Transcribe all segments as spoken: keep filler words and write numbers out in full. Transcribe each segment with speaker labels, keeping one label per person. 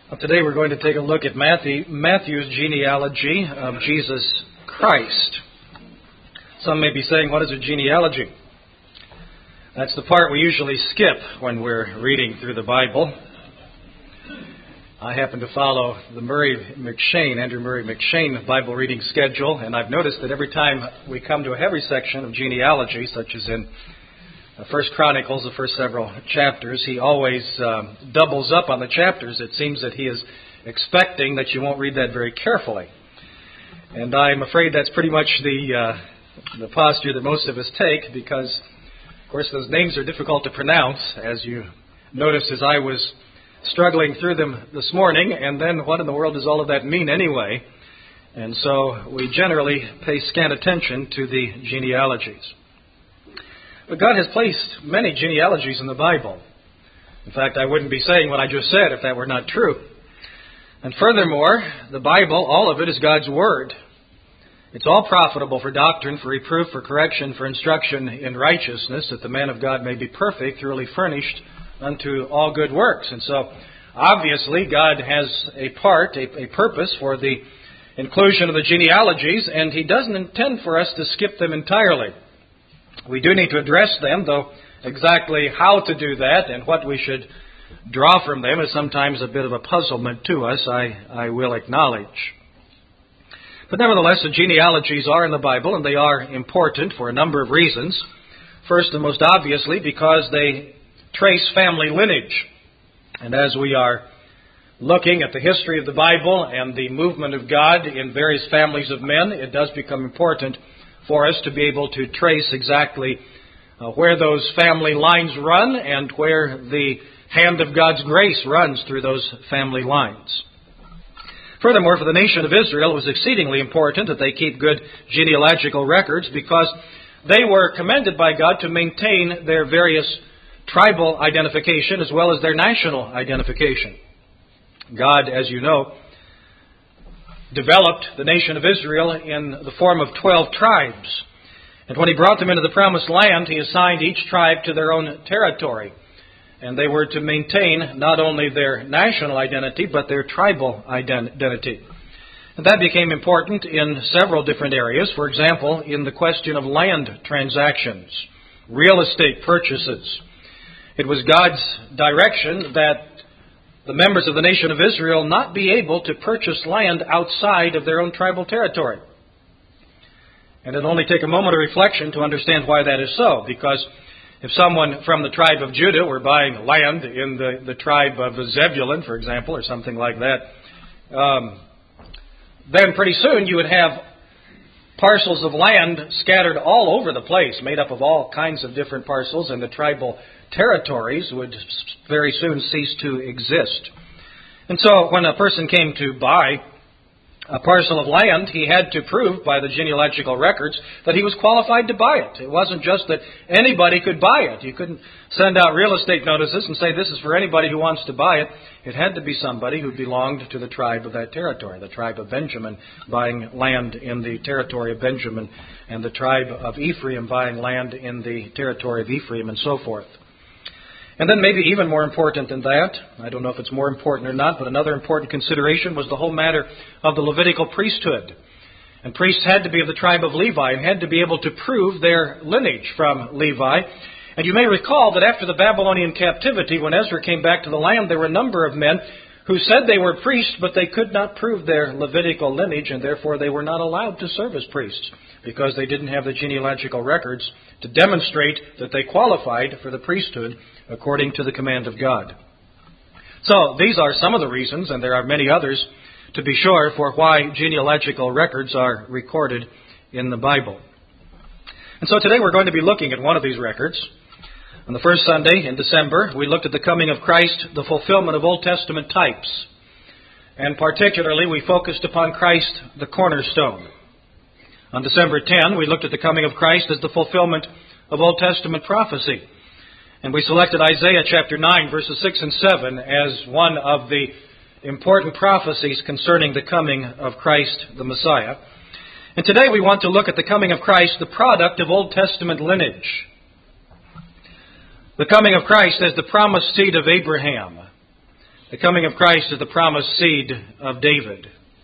Speaker 1: Well, today we're going to take a look at Matthew, Matthew's genealogy of Jesus Christ. Some may be saying, what is a genealogy? That's the part we usually skip when we're reading through the Bible. I happen to follow the Murray McShane, Andrew Murray McShane Bible reading schedule, and I've noticed that every time we come to a heavy section of genealogy, such as in First Chronicles, the first several chapters, he always um, doubles up on the chapters. It seems that he is expecting that you won't read that very carefully. And I'm afraid that's pretty much the uh, the posture that most of us take, because, of course, those names are difficult to pronounce, as you noticed as I was struggling through them this morning. And then what in the world does all of that mean anyway? And so we generally pay scant attention to the genealogies. But God has placed many genealogies in the Bible. In fact, I wouldn't be saying what I just said if that were not true. And furthermore, the Bible, all of it is God's Word. It's all profitable for doctrine, for reproof, for correction, for instruction in righteousness, that the man of God may be perfect, thoroughly furnished unto all good works. And so, obviously, God has a part, a, a purpose for the inclusion of the genealogies, and He doesn't intend for us to skip them entirely. We do need to address them, though exactly how to do that and what we should draw from them is sometimes a bit of a puzzlement to us, I, I will acknowledge. But nevertheless, the genealogies are in the Bible, and they are important for a number of reasons. First and most obviously, because they trace family lineage. And as we are looking at the history of the Bible and the movement of God in various families of men, it does become important for us to be able to trace exactly uh, where those family lines run and where the hand of God's grace runs through those family lines. Furthermore, for the nation of Israel, it was exceedingly important that they keep good genealogical records, because they were commended by God to maintain their various tribal identification as well as their national identification. God, as you know, developed the nation of Israel in the form of twelve tribes. And when He brought them into the promised land, He assigned each tribe to their own territory. And they were to maintain not only their national identity, but their tribal identity. And that became important in several different areas. For example, in the question of land transactions, real estate purchases. It was God's direction that the members of the nation of Israel not be able to purchase land outside of their own tribal territory. And it'll only take a moment of reflection to understand why that is so, because if someone from the tribe of Judah were buying land in the, the tribe of Zebulun, for example, or something like that, um, then pretty soon you would have parcels of land scattered all over the place, made up of all kinds of different parcels, and the tribal territories would very soon cease to exist. And so when a person came to buy a parcel of land, he had to prove by the genealogical records that he was qualified to buy it. It wasn't just that anybody could buy it. You couldn't send out real estate notices and say this is for anybody who wants to buy it. It had to be somebody who belonged to the tribe of that territory, the tribe of Benjamin buying land in the territory of Benjamin, and the tribe of Ephraim buying land in the territory of Ephraim, and so forth. And then maybe even more important than that, I don't know if it's more important or not, but another important consideration was the whole matter of the Levitical priesthood. And priests had to be of the tribe of Levi and had to be able to prove their lineage from Levi. And you may recall that after the Babylonian captivity, when Ezra came back to the land, there were a number of men who said they were priests, but they could not prove their Levitical lineage, and therefore they were not allowed to serve as priests, because they didn't have the genealogical records to demonstrate that they qualified for the priesthood according to the command of God. So these are some of the reasons, and there are many others, to be sure, for why genealogical records are recorded in the Bible. And so today we're going to be looking at one of these records. On the first Sunday in December, we looked at the coming of Christ, the fulfillment of Old Testament types. And particularly, we focused upon Christ, the cornerstone. On December tenth, we looked at the coming of Christ as the fulfillment of Old Testament prophecy. And we selected Isaiah chapter nine, verses six and seven as one of the important prophecies concerning the coming of Christ, the Messiah. And today we want to look at the coming of Christ, the product of Old Testament lineage. The coming of Christ as the promised seed of Abraham. The coming of Christ is the promised seed of David.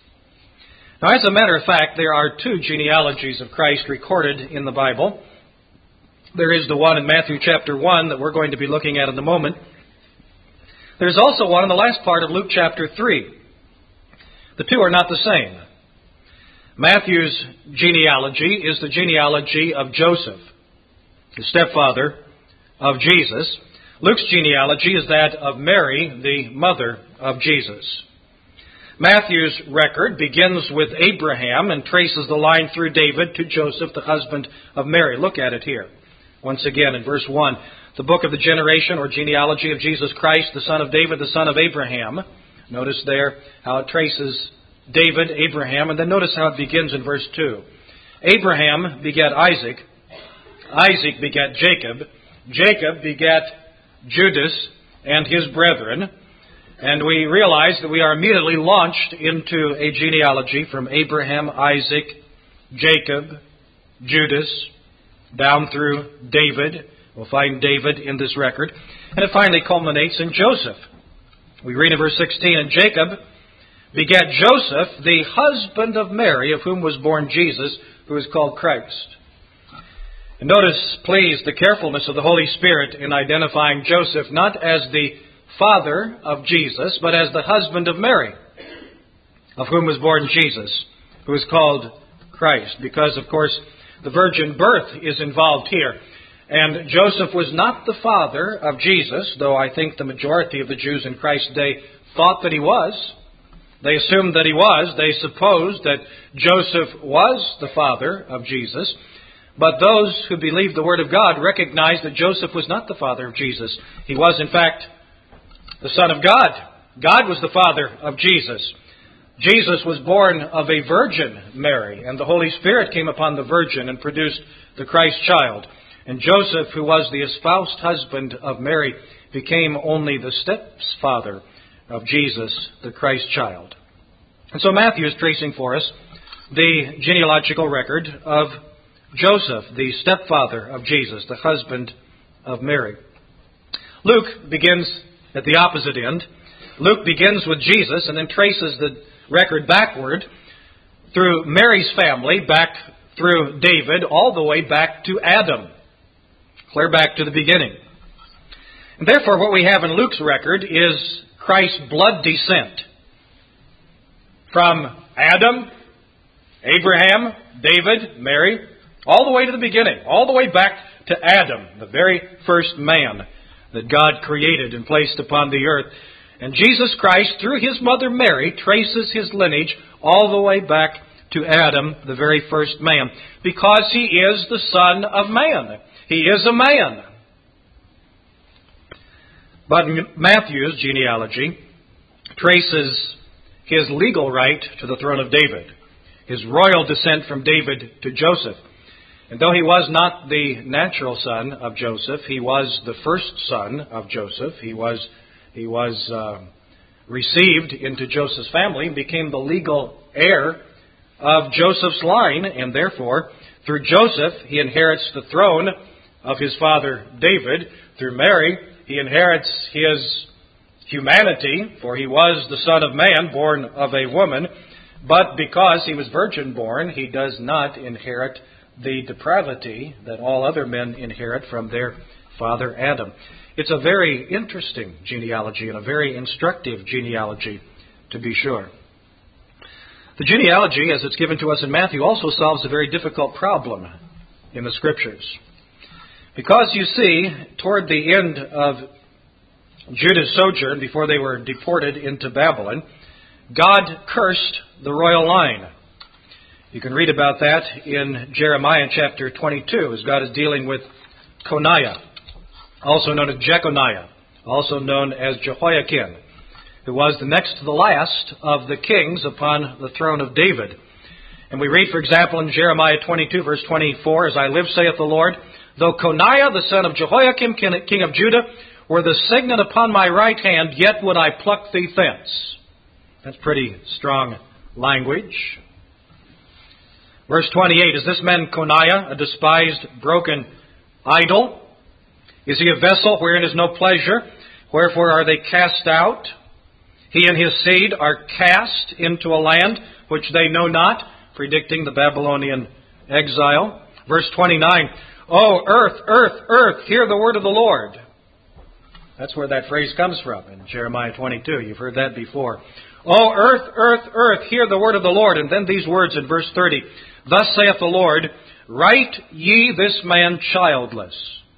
Speaker 1: Now, as a matter of fact, there are two genealogies of Christ recorded in the Bible. There is the one in Matthew chapter one that we're going to be looking at in a moment. There's also one in the last part of Luke chapter three. The two are not the same. Matthew's genealogy is the genealogy of Joseph, the stepfather of Jesus. Luke's genealogy is that of Mary, the mother of Jesus. Matthew's record begins with Abraham and traces the line through David to Joseph, the husband of Mary. Look at it here. Once again in verse one, the book of the generation or genealogy of Jesus Christ, the son of David, the son of Abraham. Notice there how it traces David, Abraham, and then notice how it begins in verse two. Abraham begat Isaac, Isaac begat Jacob, Jacob begat Judas and his brethren, and we realize that we are immediately launched into a genealogy from Abraham, Isaac, Jacob, Judas, down through David. We'll find David in this record. And it finally culminates in Joseph. We read in verse sixteen, and Jacob begat Joseph, the husband of Mary, of whom was born Jesus, who is called Christ. And notice, please, the carefulness of the Holy Spirit in identifying Joseph not as the father of Jesus, but as the husband of Mary, of whom was born Jesus, who is called Christ. Because, of course, the virgin birth is involved here. And Joseph was not the father of Jesus, though I think the majority of the Jews in Christ's day thought that he was. They assumed that he was. They supposed that Joseph was the father of Jesus. But those who believed the Word of God recognized that Joseph was not the father of Jesus. He was, in fact, the Son of God. God was the father of Jesus. Jesus was born of a virgin, Mary, and the Holy Spirit came upon the virgin and produced the Christ child. And Joseph, who was the espoused husband of Mary, became only the stepfather of Jesus, the Christ child. And so Matthew is tracing for us the genealogical record of Joseph, the stepfather of Jesus, the husband of Mary. Luke begins at the opposite end. Luke begins with Jesus and then traces the record backward through Mary's family, back through David, all the way back to Adam, clear back to the beginning. And therefore, what we have in Luke's record is Christ's blood descent from Adam, Abraham, David, Mary, all the way to the beginning, all the way back to Adam, the very first man that God created and placed upon the earth. And Jesus Christ, through His mother Mary, traces His lineage all the way back to Adam, the very first man, because He is the Son of Man. He is a man. But Matthew's genealogy traces his legal right to the throne of David, his royal descent from David to Joseph. And though he was not the natural son of Joseph, he was the first son of Joseph. He was he was uh, received into Joseph's family and became the legal heir of Joseph's line. And therefore, through Joseph, he inherits the throne of his father David. Through Mary, he inherits his humanity, for he was the Son of Man, born of a woman. But because he was virgin born, he does not inherit the depravity that all other men inherit from their father Adam. It's a very interesting genealogy and a very instructive genealogy, to be sure. The genealogy, as it's given to us in Matthew, also solves a very difficult problem in the Scriptures. Because, you see, toward the end of Judah's sojourn, before they were deported into Babylon, God cursed the royal line. You can read about that in Jeremiah chapter twenty-two, as God is dealing with Coniah, also known as Jeconiah, also known as Jehoiakim, who was the next to the last of the kings upon the throne of David. And we read, for example, in Jeremiah twenty-two, verse twenty-four, "As I live, saith the Lord, though Coniah, the son of Jehoiakim, king of Judah, were the signet upon my right hand, yet would I pluck thee thence." That's pretty strong language. Verse twenty-eight, "Is this man Coniah a despised, broken idol? Is he a vessel wherein is no pleasure? Wherefore are they cast out? He and his seed are cast into a land which they know not, predicting the Babylonian exile. Verse twenty-nine, O earth, earth, earth, hear the word of the Lord. That's where that phrase comes from in Jeremiah twenty-two. You've heard that before. O earth, earth, earth, hear the word of the Lord. And then these words in verse thirty, Thus saith the Lord, Write ye this man childless,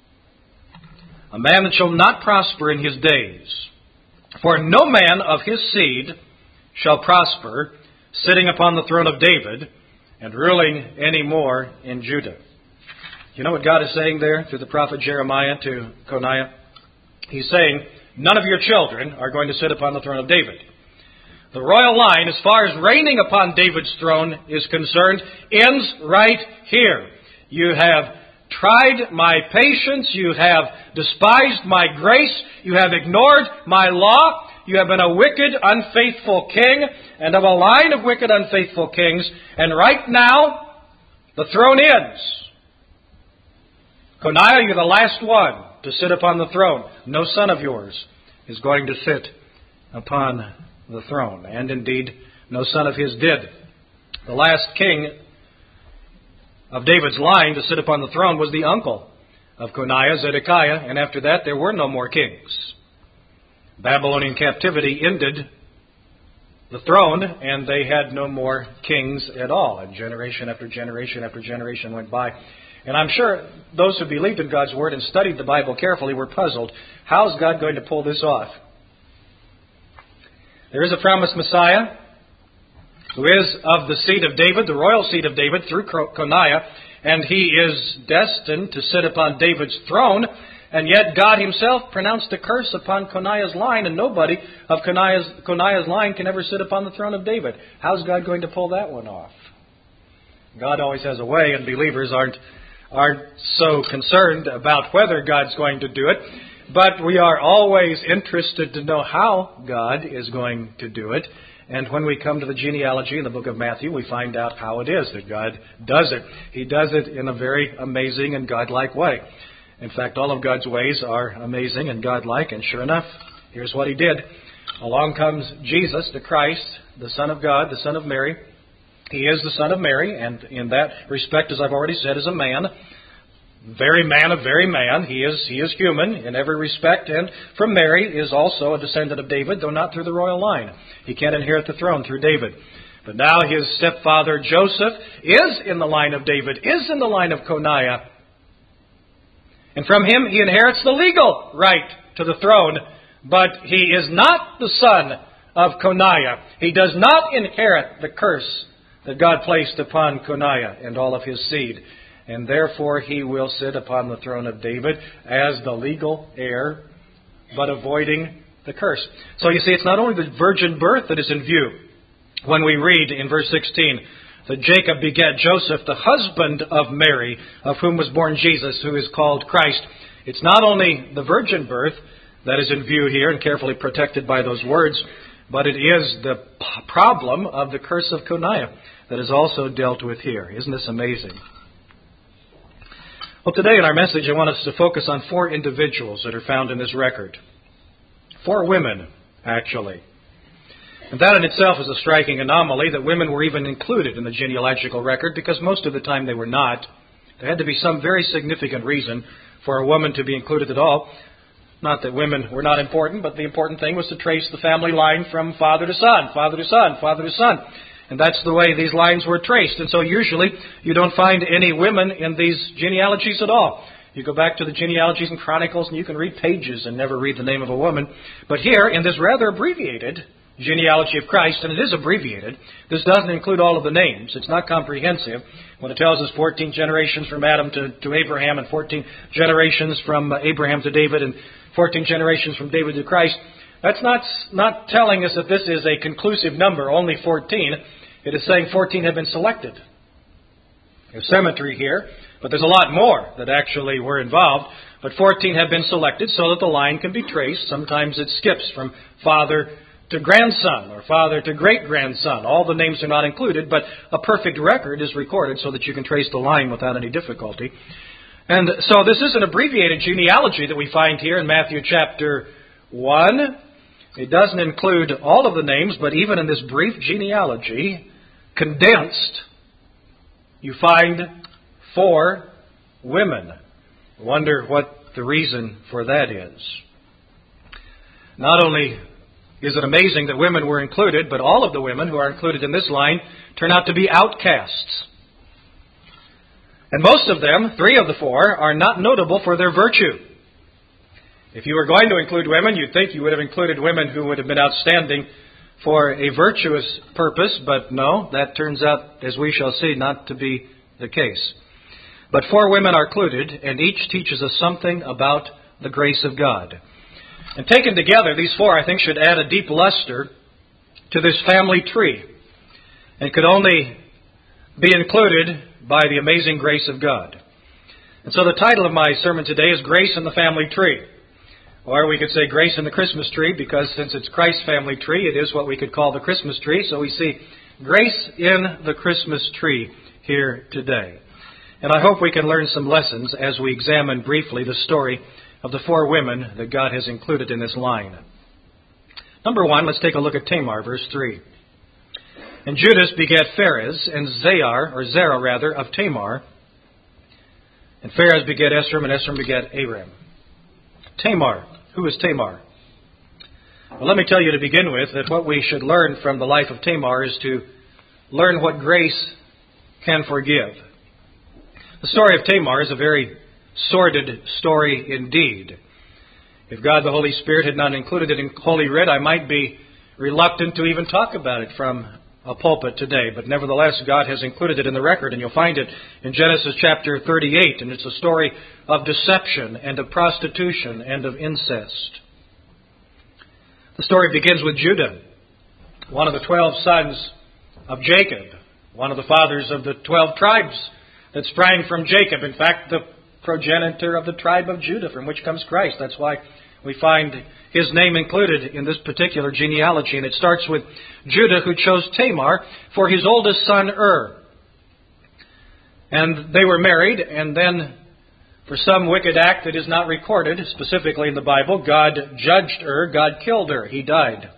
Speaker 1: a man that shall not prosper in his days. For no man of his seed shall prosper, sitting upon the throne of David, and ruling any more in Judah. You know what God is saying there through the prophet Jeremiah to Coniah? He's saying, none of your children are going to sit upon the throne of David. The royal line, as far as reigning upon David's throne is concerned, ends right here. You have tried my patience. You have despised my grace. You have ignored my law. You have been a wicked, unfaithful king, and of a line of wicked, unfaithful kings. And right now, the throne ends. Coniah, you're the last one to sit upon the throne. No son of yours is going to sit upon the throne. And indeed, no son of his did. The last king of David's line to sit upon the throne was the uncle of Coniah, Zedekiah, and after that there were no more kings. Babylonian captivity ended the throne, and they had no more kings at all. And generation after generation after generation went by. And I'm sure those who believed in God's Word and studied the Bible carefully were puzzled. How is God going to pull this off? There is a promised Messiah who is of the seed of David, the royal seed of David, through Coniah, and he is destined to sit upon David's throne. And yet God himself pronounced a curse upon Coniah's line, and nobody of Coniah's, Coniah's line can ever sit upon the throne of David. How's God going to pull that one off? God always has a way, and believers aren't, aren't so concerned about whether God's going to do it. But we are always interested to know how God is going to do it. And when we come to the genealogy in the book of Matthew, we find out how it is that God does it. He does it in a very amazing and godlike way. In fact, all of God's ways are amazing and godlike. And sure enough, here's what He did. Along comes Jesus, the Christ, the Son of God, the Son of Mary. He is the Son of Mary, and in that respect, as I've already said, is a man. Very man of very man. He is he is human in every respect. And from Mary is also a descendant of David, though not through the royal line. He can't inherit the throne through David. But now his stepfather Joseph is in the line of David, is in the line of Coniah. And from him he inherits the legal right to the throne. But he is not the son of Coniah. He does not inherit the curse that God placed upon Coniah and all of his seed. And therefore he will sit upon the throne of David as the legal heir, but avoiding the curse. So you see, it's not only the virgin birth that is in view. When we read in verse sixteen that Jacob begat Joseph, the husband of Mary, of whom was born Jesus, who is called Christ. It's not only the virgin birth that is in view here and carefully protected by those words, but it is the p- problem of the curse of Coniah that is also dealt with here. Isn't this amazing? Well, today in our message, I want us to focus on four individuals that are found in this record. Four women, actually. And that in itself is a striking anomaly that women were even included in the genealogical record, because most of the time they were not. There had to be some very significant reason for a woman to be included at all. Not that women were not important, but the important thing was to trace the family line from father to son, father to son, father to son. And that's the way these lines were traced. And so usually you don't find any women in these genealogies at all. You go back to the genealogies and chronicles and you can read pages and never read the name of a woman. But here, in this rather abbreviated genealogy of Christ, and it is abbreviated, this doesn't include all of the names. It's not comprehensive. When it tells us fourteen generations from Adam to, to Abraham, and fourteen generations from Abraham to David, and fourteen generations from David to Christ, that's not, not telling us that this is a conclusive number, only fourteen. It is saying fourteen have been selected. There's symmetry here, but there's a lot more that actually were involved. But fourteen have been selected so that the line can be traced. Sometimes it skips from father to grandson or father to great-grandson. All the names are not included, but a perfect record is recorded so that you can trace the line without any difficulty. And so this is an abbreviated genealogy that we find here in Matthew chapter one. It doesn't include all of the names, but even in this brief genealogy, condensed, you find four women. I wonder what the reason for that is. Not only is it amazing that women were included, but all of the women who are included in this line turn out to be outcasts. And most of them, three of the four, are not notable for their virtue. If you were going to include women, you'd think you would have included women who would have been outstanding for a virtuous purpose, but no, that turns out, as we shall see, not to be the case. But four women are included, and each teaches us something about the grace of God. And taken together, these four, I think, should add a deep luster to this family tree, and could only be included by the amazing grace of God. And so the title of my sermon today is Grace in the Family Tree. Or we could say Grace in the Christmas Tree, because since it's Christ's family tree, it is what we could call the Christmas tree. So we see grace in the Christmas tree here today. And I hope we can learn some lessons as we examine briefly the story of the four women that God has included in this line. Number one, let's take a look at Tamar, verse three. And Judas begat Pharez, and Zerah, or Zerah rather, of Tamar. And Pharez begat Esrom, and Esrom begat Aram. Tamar. Who is Tamar? Well, let me tell you to begin with that what we should learn from the life of Tamar is to learn what grace can forgive. The story of Tamar is a very sordid story indeed. If God the Holy Spirit had not included it in Holy Writ, I might be reluctant to even talk about it from a pulpit today. But nevertheless, God has included it in the record, and you'll find it in Genesis chapter thirty-eight. And it's a story of deception and of prostitution and of incest. The story begins with Judah, one of the twelve sons of Jacob, one of the fathers of the twelve tribes that sprang from Jacob. In fact, the progenitor of the tribe of Judah, from which comes Christ. That's why we find his name included in this particular genealogy. And it starts with Judah, who chose Tamar for his oldest son, Ur. And they were married, and then for some wicked act that is not recorded, specifically in the Bible, God judged Ur, God killed Ur, he died.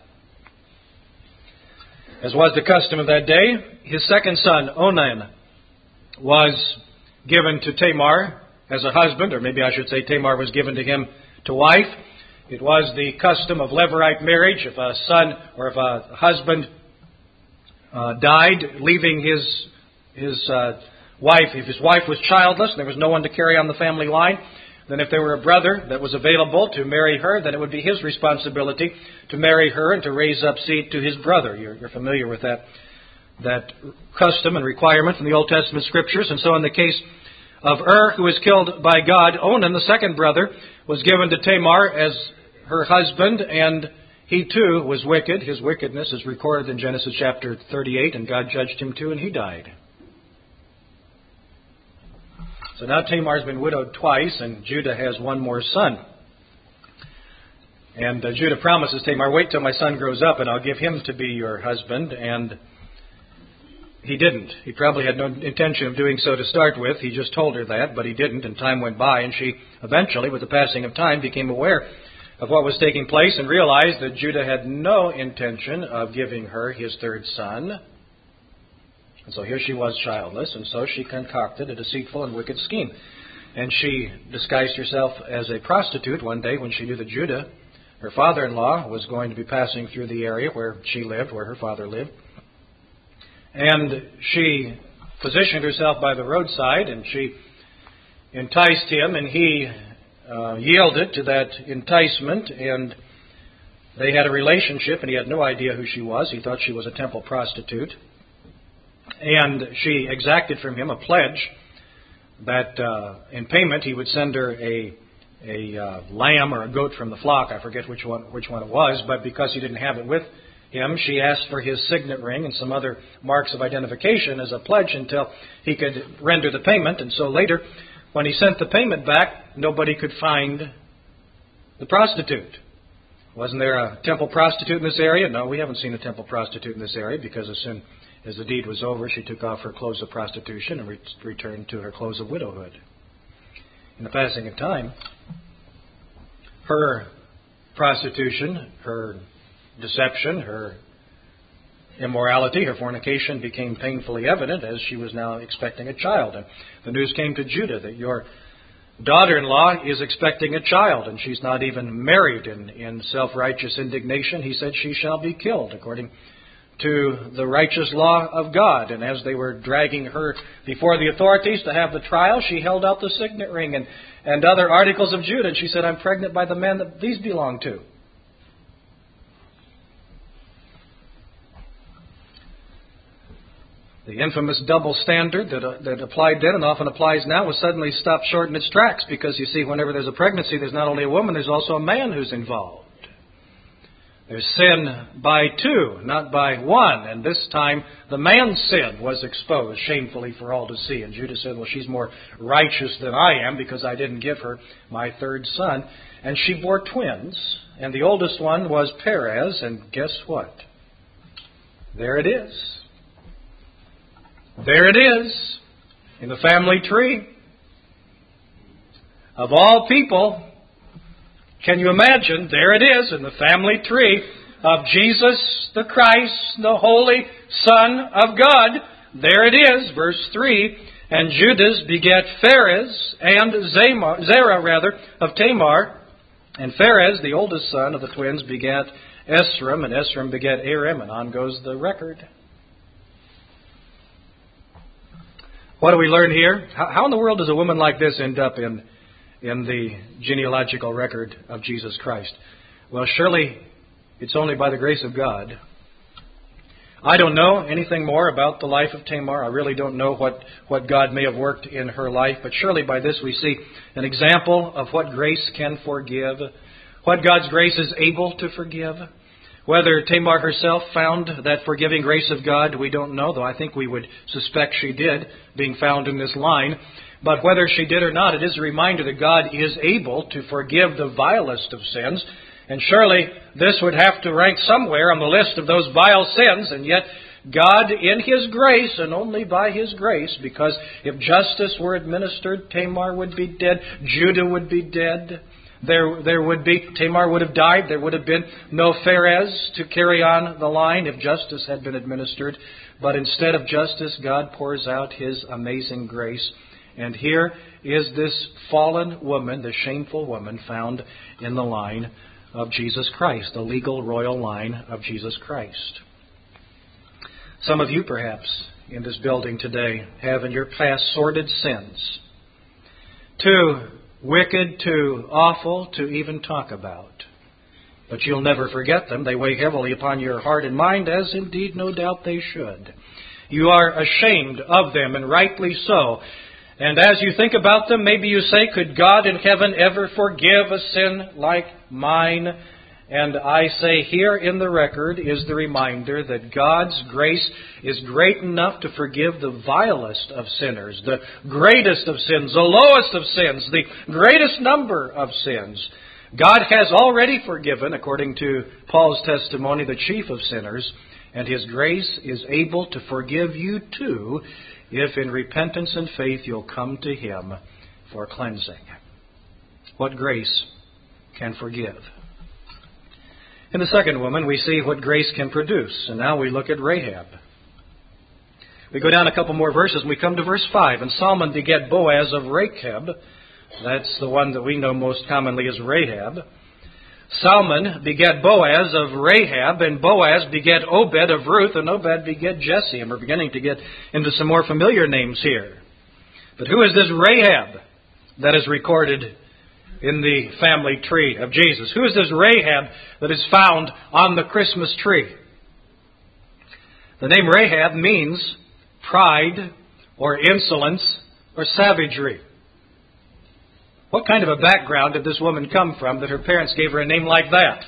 Speaker 1: As was the custom of that day, his second son, Onan, was given to Tamar as a husband, or maybe I should say Tamar was given to him to wife. It was the custom of levirate marriage. If a son or if a husband uh, died, leaving his his uh, wife, if his wife was childless, there was no one to carry on the family line, then if there were a brother that was available to marry her, then it would be his responsibility to marry her and to raise up seed to his brother. You're, you're familiar with that that custom and requirement from the Old Testament Scriptures. And so in the case of Ur, who was killed by God, Onan, the second brother, was given to Tamar as her husband, and he too was wicked. His wickedness is recorded in Genesis chapter thirty-eight, and God judged him too, and he died. So now Tamar's been widowed twice, and Judah has one more son. And uh, Judah promises Tamar, wait till my son grows up, and I'll give him to be your husband. And he didn't. He probably had no intention of doing so to start with. He just told her that, but he didn't, and time went by, and she eventually, with the passing of time, became aware of what was taking place and realized that Judah had no intention of giving her his third son. And so here she was childless, and so she concocted a deceitful and wicked scheme. And she disguised herself as a prostitute one day when she knew that Judah, her father-in-law, was going to be passing through the area where she lived, where her father lived. And she positioned herself by the roadside, and she enticed him, and he uh, yielded to that enticement, and they had a relationship, and he had no idea who she was. He thought she was a temple prostitute. And she exacted from him a pledge that uh, in payment he would send her a a uh, lamb or a goat from the flock. I forget which one which one it was, but because he didn't have it with him, she asked for his signet ring and some other marks of identification as a pledge until he could render the payment. And so later, when he sent the payment back, nobody could find the prostitute. Wasn't there a temple prostitute in this area? No, we haven't seen a temple prostitute in this area, because as soon as the deed was over, she took off her clothes of prostitution and re- returned to her clothes of widowhood. In the passing of time, her prostitution, her deception, her immorality, her fornication became painfully evident as she was now expecting a child. And the news came to Judah that your daughter-in-law is expecting a child, and she's not even married. In, in self-righteous indignation, he said, she shall be killed, according to the righteous law of God. And as they were dragging her before the authorities to have the trial, she held out the signet ring and, and other articles of Judah, and she said, I'm pregnant by the man that these belong to. The infamous double standard that, uh, that applied then and often applies now was suddenly stopped short in its tracks, because you see, whenever there's a pregnancy, there's not only a woman, there's also a man who's involved. There's sin by two, not by one. And this time, the man's sin was exposed shamefully for all to see. And Judah said, well, she's more righteous than I am because I didn't give her my third son. And she bore twins. And the oldest one was Perez. And guess what? There it is. There it is. In the family tree. Of all people, can you imagine? There it is in the family tree of Jesus the Christ, the Holy Son of God. There it is, verse three. And Judas begat Pharez and Zamar, Zerah, rather, of Tamar. And Pharez, the oldest son of the twins, begat Esrom, and Esrom begat Aram, and on goes the record. What do we learn here? How in the world does a woman like this end up in in the genealogical record of Jesus Christ? Well, surely it's only by the grace of God. I don't know anything more about the life of Tamar. I really don't know what, what God may have worked in her life. But surely by this we see an example of what grace can forgive, what God's grace is able to forgive. Whether Tamar herself found that forgiving grace of God, we don't know, though I think we would suspect she did, being found in this line. But whether she did or not, it is a reminder that God is able to forgive the vilest of sins. And surely this would have to rank somewhere on the list of those vile sins. And yet God, in His grace, and only by His grace, because if justice were administered, Tamar would be dead, Judah would be dead. There, there would be, Tamar would have died. There would have been no Pharez to carry on the line if justice had been administered. But instead of justice, God pours out His amazing grace. And here is this fallen woman, the shameful woman, found in the line of Jesus Christ, the legal royal line of Jesus Christ. Some of you, perhaps, in this building today have in your past sordid sins, too wicked, too awful to even talk about. But you'll never forget them. They weigh heavily upon your heart and mind, as indeed no doubt they should. You are ashamed of them, and rightly so. And as you think about them, maybe you say, could God in heaven ever forgive a sin like mine? And I say, here in the record is the reminder that God's grace is great enough to forgive the vilest of sinners, the greatest of sins, the lowest of sins, the greatest number of sins. God has already forgiven, according to Paul's testimony, the chief of sinners, and His grace is able to forgive you too, if in repentance and faith you'll come to Him for cleansing. What grace can forgive? In the second woman, we see what grace can produce. And now we look at Rahab. We go down a couple more verses and we come to verse five. And Salmon begat Boaz of Rachab. That's the one that we know most commonly as Rahab. Salmon begat Boaz of Rahab, and Boaz begat Obed of Ruth, and Obed begat Jesse. And we're beginning to get into some more familiar names here. But who is this Rahab that is recorded in the family tree of Jesus? Who is this Rahab that is found on the Christmas tree? The name Rahab means pride or insolence or savagery. What kind of a background did this woman come from that her parents gave her a name like that?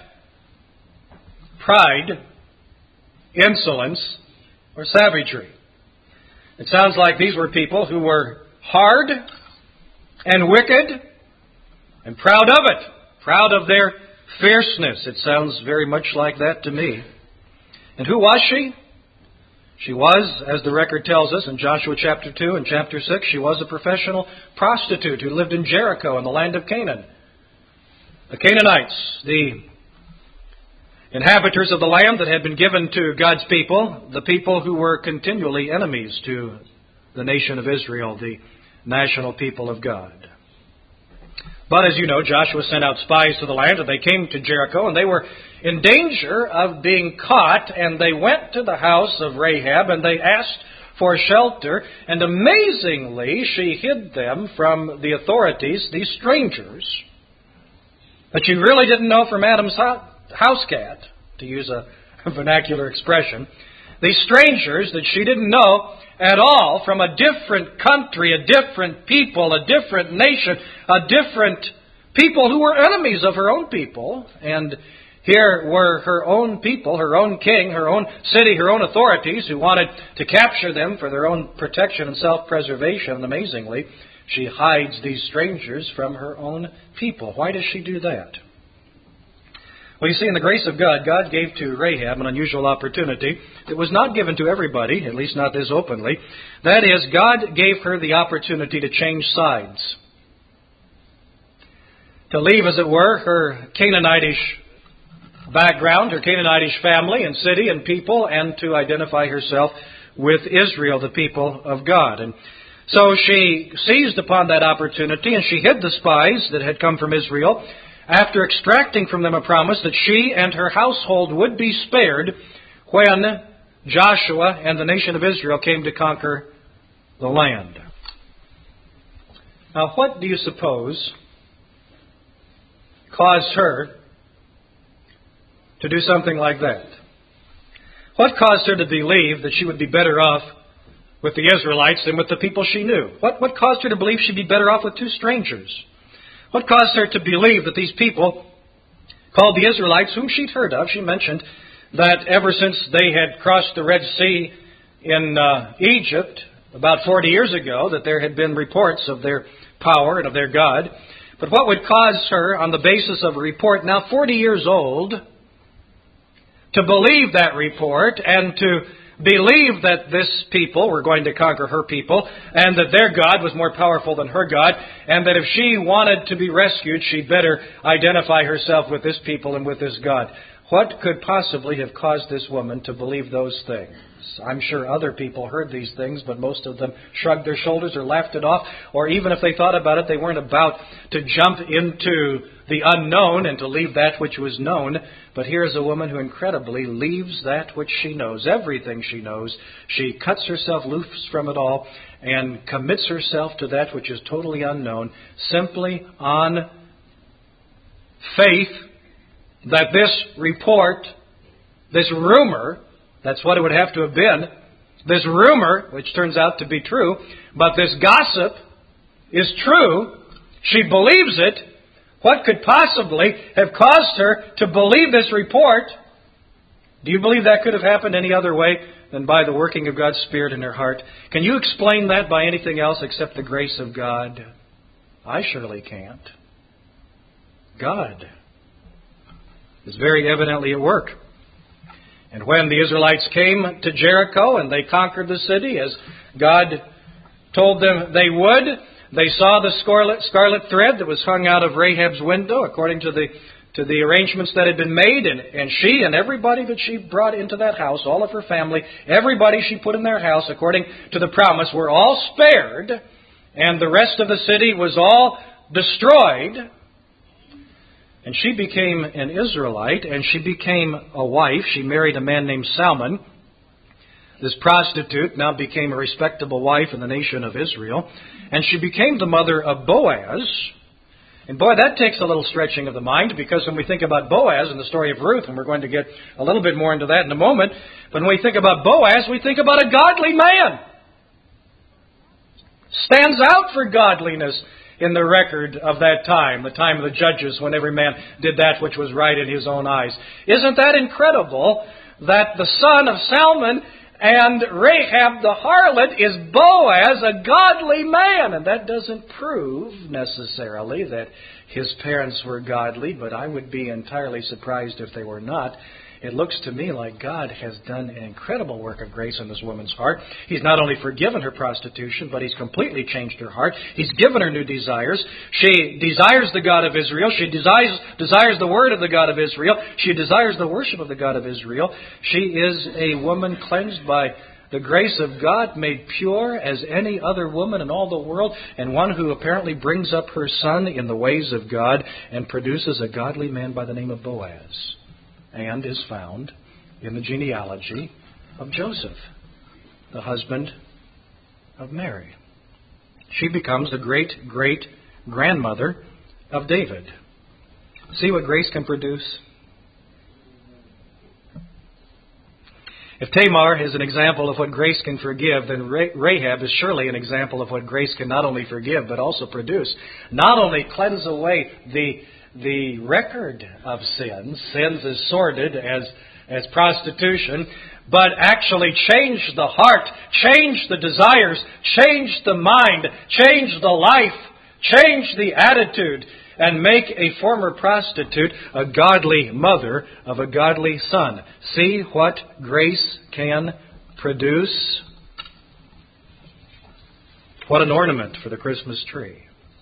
Speaker 1: Pride, insolence, or savagery. It sounds like these were people who were hard and wicked and proud of it. Proud of their fierceness. It sounds very much like that to me. And who was she? She was, as the record tells us in Joshua chapter two and chapter six, she was a professional prostitute who lived in Jericho in the land of Canaan. The Canaanites, the inhabitants of the land that had been given to God's people, the people who were continually enemies to the nation of Israel, the national people of God. But as you know, Joshua sent out spies to the land, and they came to Jericho, and they were in danger of being caught, and they went to the house of Rahab, and they asked for shelter, and amazingly, she hid them from the authorities, these strangers, that you really didn't know from Adam's house cat, to use a vernacular expression. These strangers that she didn't know at all, from a different country, a different people, a different nation, a different people who were enemies of her own people. And here were her own people, her own king, her own city, her own authorities who wanted to capture them for their own protection and self-preservation. And amazingly, she hides these strangers from her own people. Why does she do that? Well, you see, in the grace of God, God gave to Rahab an unusual opportunity that was not given to everybody, at least not this openly. That is, God gave her the opportunity to change sides. To leave, as it were, her Canaanitish background, her Canaanitish family and city and people, and to identify herself with Israel, the people of God. And so she seized upon that opportunity, and she hid the spies that had come from Israel, after extracting from them a promise that she and her household would be spared when Joshua and the nation of Israel came to conquer the land. Now, what do you suppose caused her to do something like that? What caused her to believe that she would be better off with the Israelites than with the people she knew? What, what caused her to believe she'd be better off with two strangers? What caused her to believe that these people, called the Israelites, whom she'd heard of, she mentioned that ever since they had crossed the Red Sea in uh, Egypt about forty years ago, that there had been reports of their power and of their God. But what would cause her, on the basis of a report now forty years old, to believe that report and to believe that this people were going to conquer her people, and that their God was more powerful than her God, and that if she wanted to be rescued, she'd better identify herself with this people and with this God? What could possibly have caused this woman to believe those things? I'm sure other people heard these things, but most of them shrugged their shoulders or laughed it off, or even if they thought about it, they weren't about to jump into the unknown and to leave that which was known. But here's a woman who incredibly leaves that which she knows, everything she knows. She cuts herself loose from it all and commits herself to that which is totally unknown, simply on faith that this report, this rumor, that's what it would have to have been, this rumor, which turns out to be true, but this gossip is true. She believes it. What could possibly have caused her to believe this report? Do you believe that could have happened any other way than by the working of God's Spirit in her heart? Can you explain that by anything else except the grace of God? I surely can't. God is very evidently at work. And when the Israelites came to Jericho and they conquered the city, as God told them they would, they saw the scarlet, scarlet thread that was hung out of Rahab's window according to the to the arrangements that had been made. And, and she and everybody that she brought into that house, all of her family, everybody she put in their house according to the promise, were all spared. And the rest of the city was all destroyed. And she became an Israelite, and she became a wife. She married a man named Salmon. This prostitute now became a respectable wife in the nation of Israel. And she became the mother of Boaz. And boy, that takes a little stretching of the mind, because when we think about Boaz in the story of Ruth, and we're going to get a little bit more into that in a moment, but when we think about Boaz, we think about a godly man. Stands out for godliness in the record of that time, the time of the judges, when every man did that which was right in his own eyes. Isn't that incredible that the son of Salmon and Rahab the harlot is Boaz, a godly man? And that doesn't prove necessarily that his parents were godly, but I would be entirely surprised if they were not. it looks to me like God has done an incredible work of grace in this woman's heart. He's not only forgiven her prostitution, but He's completely changed her heart. He's given her new desires. She desires the God of Israel. She desires, desires the Word of the God of Israel. She desires the worship of the God of Israel. She is a woman cleansed by the grace of God, made pure as any other woman in all the world, and one who apparently brings up her son in the ways of God and produces a godly man by the name of Boaz, and is found in the genealogy of Joseph, the husband of Mary. She becomes the great-great-grandmother of David. See what grace can produce? If Tamar is an example of what grace can forgive, then Rahab is surely an example of what grace can not only forgive, but also produce. Not only cleanse away the, the record of sins, sins as sordid as, as prostitution, but actually change the heart, change the desires, change the mind, change the life, change the attitude, and make a former prostitute a godly mother of a godly son. See what grace can produce. What an ornament for the Christmas tree.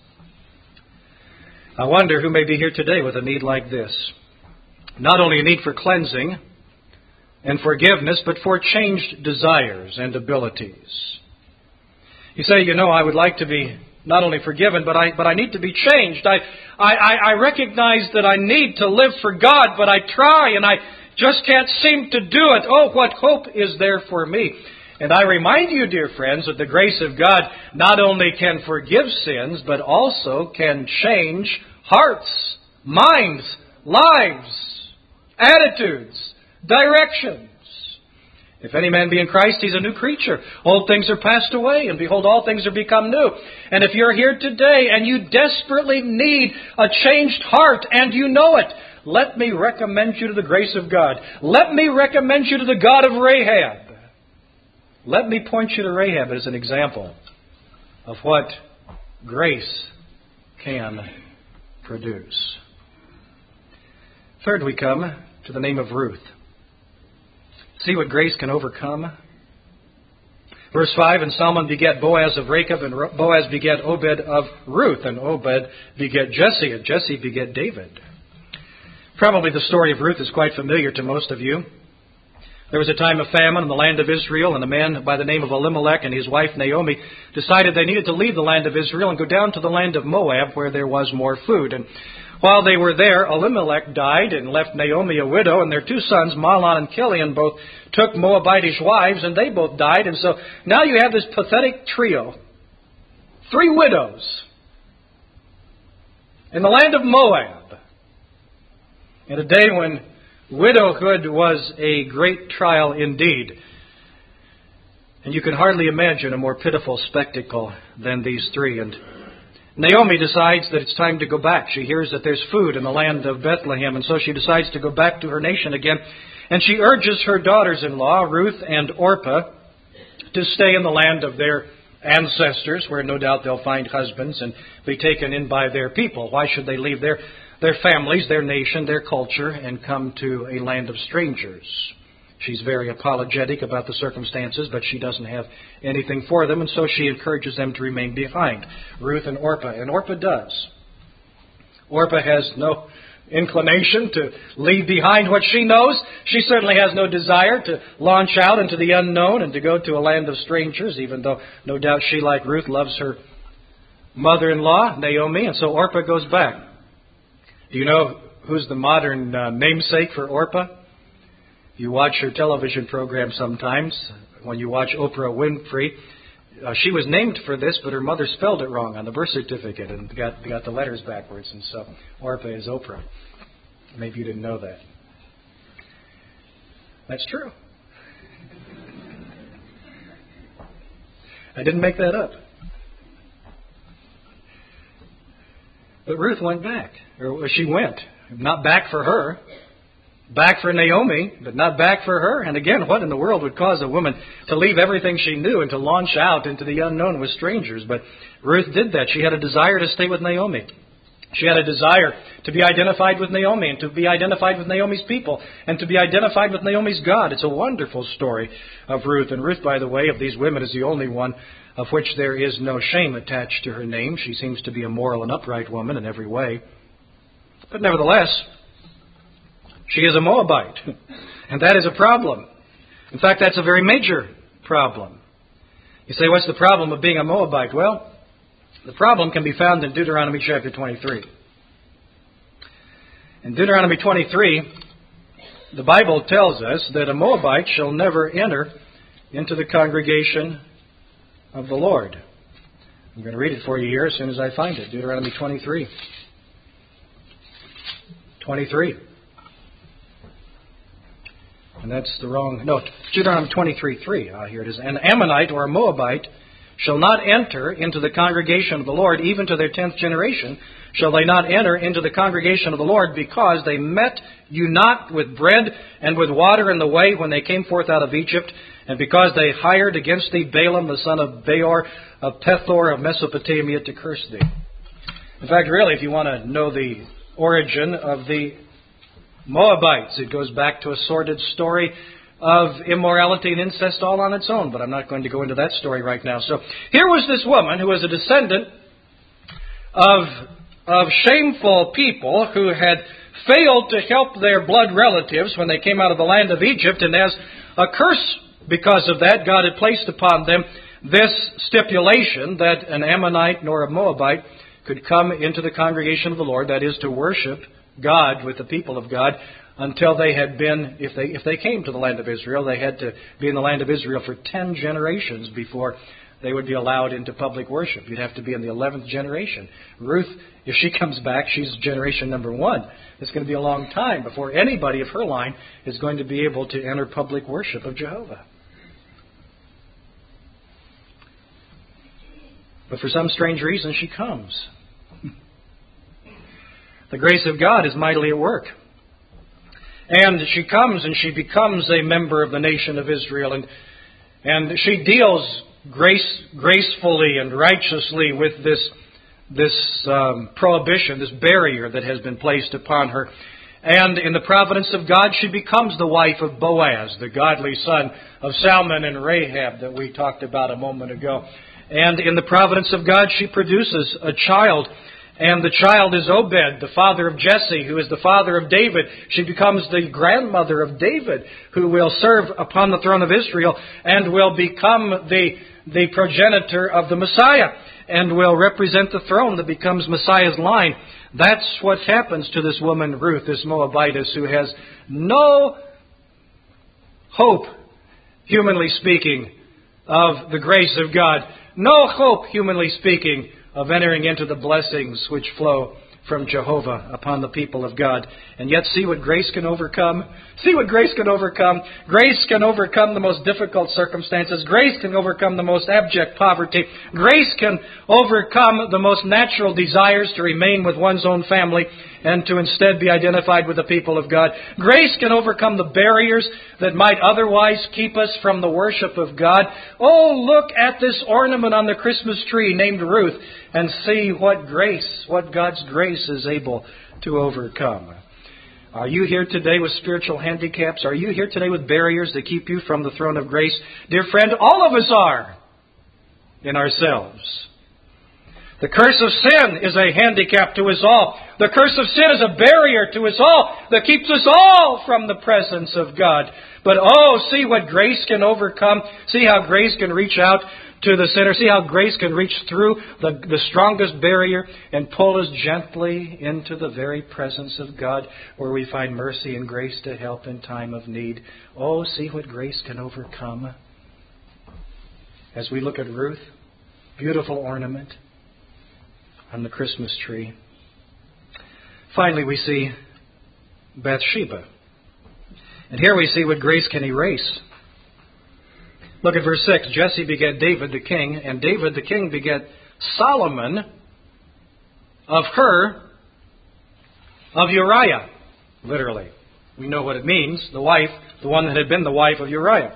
Speaker 1: I wonder who may be here today with a need like this. Not only a need for cleansing and forgiveness, but for changed desires and abilities. You say, you know, I would like to be not only forgiven, but I but I need to be changed. I, I, I recognize that I need to live for God, but I try and I just can't seem to do it. Oh, what hope is there for me? And I remind you, dear friends, that the grace of God not only can forgive sins, but also can change hearts, minds, lives, attitudes, directions. If any man be in Christ, he's a new creature. Old things are passed away, and behold, all things are become new. And if you're here today and you desperately need a changed heart, and you know it, let me recommend you to the grace of God. Let me recommend you to the God of Rahab. Let me point you to Rahab as an example of what grace can produce. Third, we come to the name of Ruth. See what grace can overcome. Verse five, and Salmon begat Boaz of Rachab, and Boaz begat Obed of Ruth, and Obed begat Jesse, and Jesse begat David. Probably the story of Ruth is quite familiar to most of you. There was a time of famine in the land of Israel, and a man by the name of Elimelech and his wife Naomi decided they needed to leave the land of Israel and go down to the land of Moab, where there was more food. And while they were there, Elimelech died and left Naomi a widow, and their two sons, Mahlon and Chilion, both took Moabitish wives, and they both died. And so now you have this pathetic trio, three widows, in the land of Moab, in a day when widowhood was a great trial indeed. And you can hardly imagine a more pitiful spectacle than these three. And Naomi decides that it's time to go back. She hears that there's food in the land of Bethlehem, and so she decides to go back to her nation again. And she urges her daughters-in-law, Ruth and Orpah, to stay in the land of their ancestors, where no doubt they'll find husbands and be taken in by their people. Why should they leave their, their families, their nation, their culture, and come to a land of strangers? She's very apologetic about the circumstances, but she doesn't have anything for them, and so she encourages them to remain behind, Ruth and Orpah. And Orpah does. Orpah has no inclination to leave behind what she knows. She certainly has no desire to launch out into the unknown and to go to a land of strangers, even though no doubt she, like Ruth, loves her mother-in-law, Naomi, and so Orpah goes back. Do you know who's the modern uh, namesake for Orpah? You watch her television program sometimes. When you watch Oprah Winfrey, uh, she was named for this, but her mother spelled it wrong on the birth certificate and got got the letters backwards, and so Orpah is Oprah. Maybe you didn't know that. That's true. I didn't make that up. But Ruth went back, or she went, not back for her. Back for Naomi, but not back for her. And again, what in the world would cause a woman to leave everything she knew and to launch out into the unknown with strangers? But Ruth did that. She had a desire to stay with Naomi. She had a desire to be identified with Naomi and to be identified with Naomi's people and to be identified with Naomi's God. It's a wonderful story of Ruth. And Ruth, by the way, of these women is the only one of which there is no shame attached to her name. She seems to be a moral and upright woman in every way. But nevertheless, she is a Moabite. And that is a problem. In fact, that's a very major problem. You say, what's the problem of being a Moabite? Well, the problem can be found in Deuteronomy chapter twenty-three. In Deuteronomy twenty-three, the Bible tells us that a Moabite shall never enter into the congregation of the Lord. I'm going to read it for you here as soon as I find it. Deuteronomy twenty-three. twenty-three. And that's the wrong... No, Deuteronomy twenty-three three. Ah, here it is. An Ammonite or a Moabite shall not enter into the congregation of the Lord, even to their tenth generation, shall they not enter into the congregation of the Lord, because they met you not with bread and with water in the way when they came forth out of Egypt, and because they hired against thee Balaam the son of Beor of Pethor of Mesopotamia to curse thee. In fact, really, if you want to know the origin of the Moabites, it goes back to a sordid story of immorality and incest all on its own, but I'm not going to go into that story right now. So here was this woman who was a descendant of, of shameful people who had failed to help their blood relatives when they came out of the land of Egypt, and as a curse because of that, God had placed upon them this stipulation that an Ammonite nor a Moabite could come into the congregation of the Lord, that is, to worship God with the people of God, until they had been, if they if they came to the land of Israel, they had to be in the land of Israel for ten generations before they would be allowed into public worship. You'd have to be in the eleventh generation. Ruth, if she comes back, she's generation number one. It's going to be a long time before anybody of her line is going to be able to enter public worship of Jehovah. But for some strange reason, she comes. The grace of God is mightily at work. And she comes and she becomes a member of the nation of Israel. And, and she deals grace, gracefully and righteously with this, this um, prohibition, this barrier that has been placed upon her. And in the providence of God, she becomes the wife of Boaz, the godly son of Salmon and Rahab that we talked about a moment ago. And in the providence of God, she produces a child. And the child is Obed, the father of Jesse, who is the father of David. She becomes the grandmother of David, who will serve upon the throne of Israel and will become the, the progenitor of the Messiah and will represent the throne that becomes Messiah's line. That's what happens to this woman, Ruth, this Moabitess, who has no hope, humanly speaking, of the grace of God. No hope, humanly speaking, of entering into the blessings which flow from Jehovah upon the people of God. And yet see what grace can overcome. See what grace can overcome. Grace can overcome the most difficult circumstances. Grace can overcome the most abject poverty. Grace can overcome the most natural desires to remain with one's own family and to instead be identified with the people of God. Grace can overcome the barriers that might otherwise keep us from the worship of God. Oh, look at this ornament on the Christmas tree named Ruth and see what grace, what God's grace is able to overcome. Are you here today with spiritual handicaps? Are you here today with barriers that keep you from the throne of grace? Dear friend, all of us are in ourselves. The curse of sin is a handicap to us all. The curse of sin is a barrier to us all that keeps us all from the presence of God. But oh, see what grace can overcome. See how grace can reach out to the sinner. See how grace can reach through the, the strongest barrier and pull us gently into the very presence of God, where we find mercy and grace to help in time of need. Oh, see what grace can overcome. As we look at Ruth, beautiful ornament on the Christmas tree. Finally, we see Bathsheba. And here we see what grace can erase. Look at verse six. Jesse begat David the king, and David the king begat Solomon of her, of Uriah. Literally. We know what it means. The wife, the one that had been the wife of Uriah.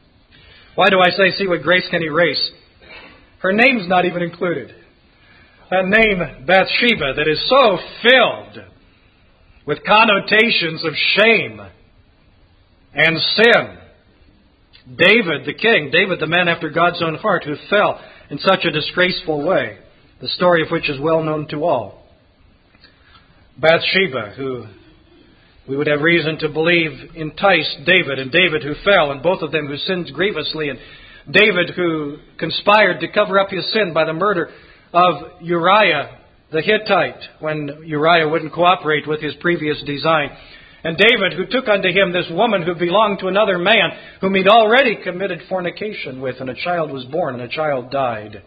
Speaker 1: Why do I say see what grace can erase? Her name's not even included. a name Bathsheba that is so filled with connotations of shame and sin. David, the king, David, the man after God's own heart, who fell in such a disgraceful way, the story of which is well known to all. Bathsheba, who we would have reason to believe enticed David, and David who fell, and both of them who sinned grievously, and David who conspired to cover up his sin by the murder of Uriah the Hittite when Uriah wouldn't cooperate with his previous design. And David who took unto him this woman who belonged to another man whom he'd already committed fornication with, and a child was born and a child died.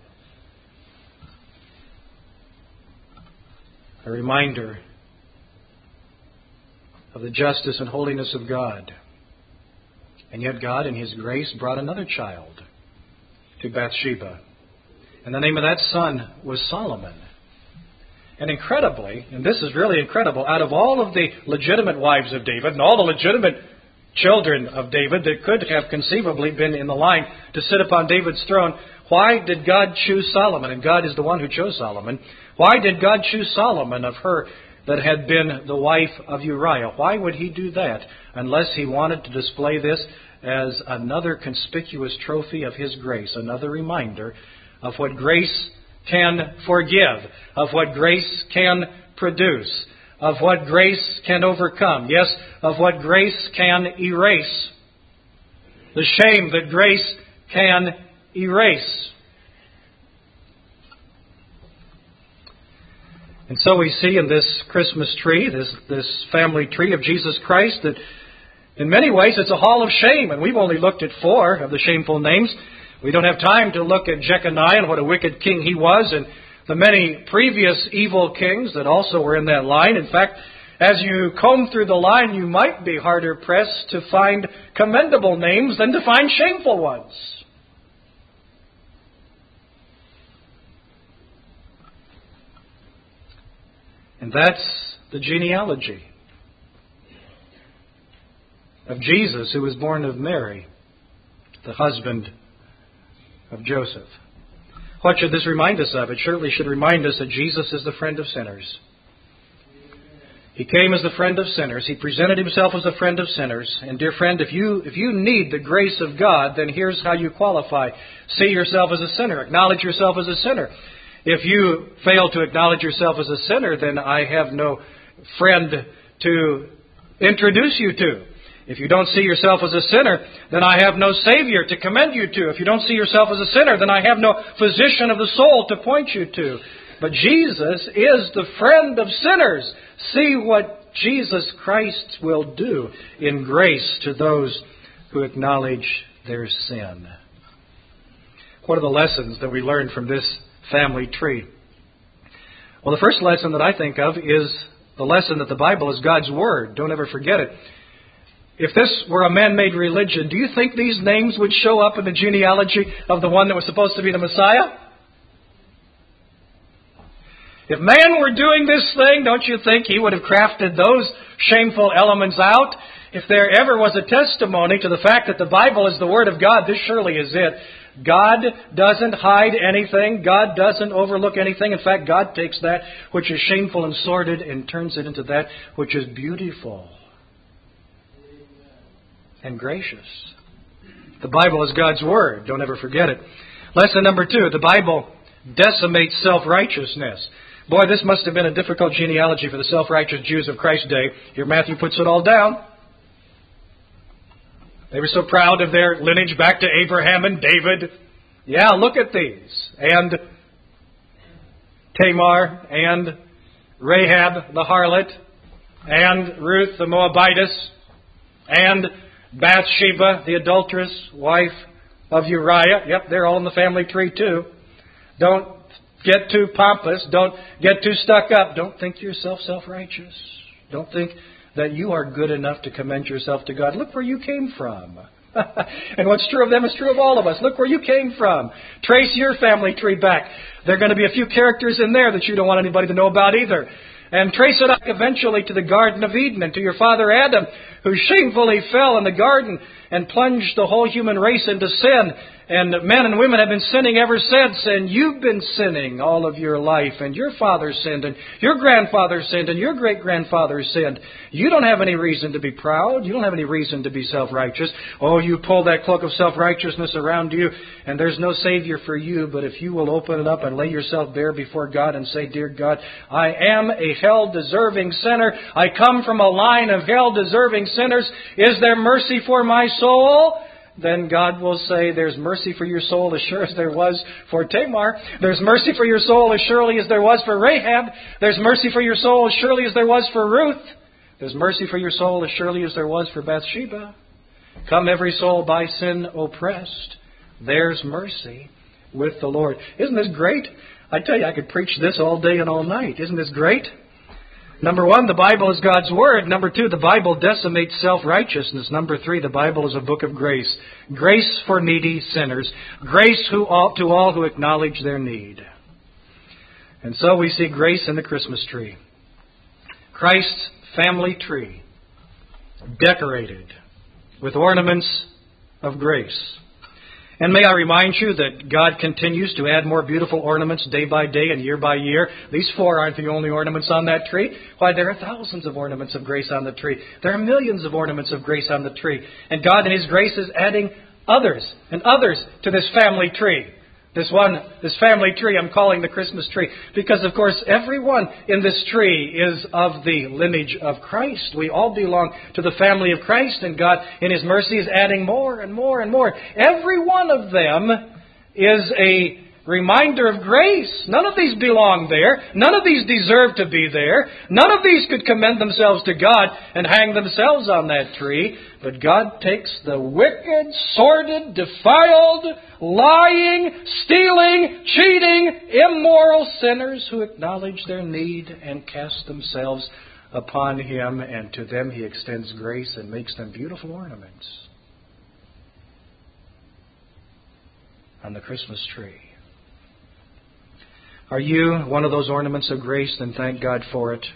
Speaker 1: A reminder of the justice and holiness of God. And yet God, in His grace, brought another child to Bathsheba. And the name of that son was Solomon. And incredibly, and this is really incredible, out of all of the legitimate wives of David and all the legitimate children of David that could have conceivably been in the line to sit upon David's throne, why did God choose Solomon? And God is the one who chose Solomon. Why did God choose Solomon of her that had been the wife of Uriah? Why would He do that unless He wanted to display this as another conspicuous trophy of His grace, another reminder of what grace can forgive, of what grace can produce, of what grace can overcome, yes, of what grace can erase, the shame that grace can erase. And so we see in this Christmas tree, this, this family tree of Jesus Christ, that in many ways it's a hall of shame, and we've only looked at four of the shameful names. We don't have time to look at Jeconiah and what a wicked king he was, and the many previous evil kings that also were in that line. In fact, as you comb through the line, you might be harder pressed to find commendable names than to find shameful ones. And that's the genealogy of Jesus, who was born of Mary, the husband of Joseph. What should this remind us of? It surely should remind us that Jesus is the friend of sinners. He came as the friend of sinners. He presented Himself as a friend of sinners. And dear friend, if you if you need the grace of God, then here's how you qualify. See yourself as a sinner. Acknowledge yourself as a sinner. If you fail to acknowledge yourself as a sinner, then I have no friend to introduce you to. If you don't see yourself as a sinner, then I have no Savior to commend you to. If you don't see yourself as a sinner, then I have no physician of the soul to point you to. But Jesus is the friend of sinners. See what Jesus Christ will do in grace to those who acknowledge their sin. What are the lessons that we learn from this family tree? Well, the first lesson that I think of is the lesson that the Bible is God's Word. Don't ever forget it. If this were a man-made religion, do you think these names would show up in the genealogy of the one that was supposed to be the Messiah? If man were doing this thing, don't you think he would have crafted those shameful elements out? If there ever was a testimony to the fact that the Bible is the Word of God, this surely is it. God doesn't hide anything. God doesn't overlook anything. In fact, God takes that which is shameful and sordid and turns it into that which is beautiful and gracious. The Bible is God's Word. Don't ever forget it. Lesson number two, the Bible decimates self-righteousness. Boy, this must have been a difficult genealogy for the self-righteous Jews of Christ's day. Here Matthew puts it all down. They were so proud of their lineage back to Abraham and David. Yeah, look at these. And Tamar and Rahab the harlot and Ruth the Moabitess and Bathsheba, the adulterous wife of Uriah. Yep, they're all in the family tree too. Don't get too pompous. Don't get too stuck up. Don't think yourself self-righteous. Don't think that you are good enough to commend yourself to God. Look where you came from. And what's true of them is true of all of us. Look where you came from. Trace your family tree back. There are going to be a few characters in there that you don't want anybody to know about either. And trace it up eventually to the Garden of Eden and to your father Adam, who shamefully fell in the garden and plunged the whole human race into sin. And men and women have been sinning ever since, and you've been sinning all of your life, and your father sinned, and your grandfather sinned, and your great-grandfather sinned. You don't have any reason to be proud. You don't have any reason to be self-righteous. Oh, you pull that cloak of self-righteousness around you, and there's no Savior for you. But if you will open it up and lay yourself bare before God and say, Dear God, I am a hell-deserving sinner. I come from a line of hell-deserving sinners. Is there mercy for my soul? Then God will say, there's mercy for your soul as sure as there was for Tamar. There's mercy for your soul as surely as there was for Rahab. There's mercy for your soul as surely as there was for Ruth. There's mercy for your soul as surely as there was for Bathsheba. Come every soul by sin oppressed. There's mercy with the Lord. Isn't this great? I tell you, I could preach this all day and all night. Isn't this great? Number one, the Bible is God's Word. Number two, the Bible decimates self-righteousness. Number three, the Bible is a book of grace. Grace for needy sinners. Grace who all, to all who acknowledge their need. And so we see grace in the Christmas tree. Christ's family tree, decorated with ornaments of grace. And may I remind you that God continues to add more beautiful ornaments day by day and year by year. These four aren't the only ornaments on that tree. Why, there are thousands of ornaments of grace on the tree. There are millions of ornaments of grace on the tree. And God in His grace is adding others and others to this family tree. This one, this family tree I'm calling the Christmas tree. Because, of course, everyone in this tree is of the lineage of Christ. We all belong to the family of Christ, and God, in His mercy, is adding more and more and more. Every one of them is a reminder of grace. None of these belong there. None of these deserve to be there. None of these could commend themselves to God and hang themselves on that tree. But God takes the wicked, sordid, defiled, lying, stealing, cheating, immoral sinners who acknowledge their need and cast themselves upon Him, and to them He extends grace and makes them beautiful ornaments on the Christmas tree. Are you one of those ornaments of grace? Then thank God for it.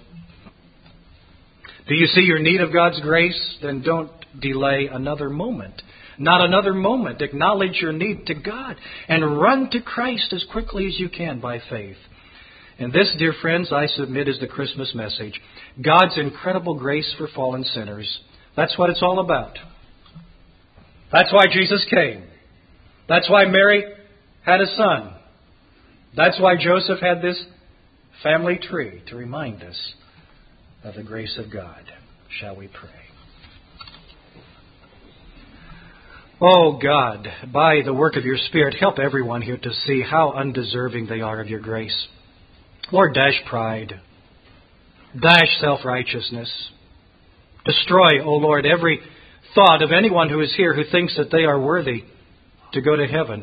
Speaker 1: Do you see your need of God's grace? Then don't delay another moment. Not another moment. Acknowledge your need to God and run to Christ as quickly as you can by faith. And this, dear friends, I submit is the Christmas message. God's incredible grace for fallen sinners. That's what it's all about. That's why Jesus came. That's why Mary had a son. That's why Joseph had this family tree, to remind us of the grace of God. Shall we pray? Oh God, by the work of your Spirit, help everyone here to see how undeserving they are of your grace. Lord, dash pride. Dash self-righteousness. Destroy, O Lord, every thought of anyone who is here who thinks that they are worthy to go to heaven.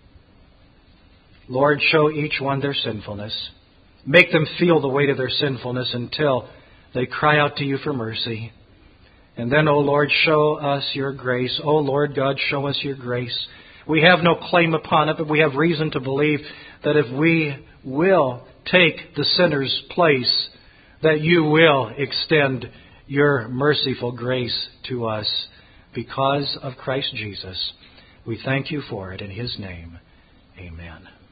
Speaker 1: Lord, show each one their sinfulness. Make them feel the weight of their sinfulness until they cry out to you for mercy. And then, O Lord, show us your grace. O Lord God, show us your grace. We have no claim upon it, but we have reason to believe that if we will take the sinner's place, that you will extend your merciful grace to us because of Christ Jesus. We thank you for it in His name. Amen.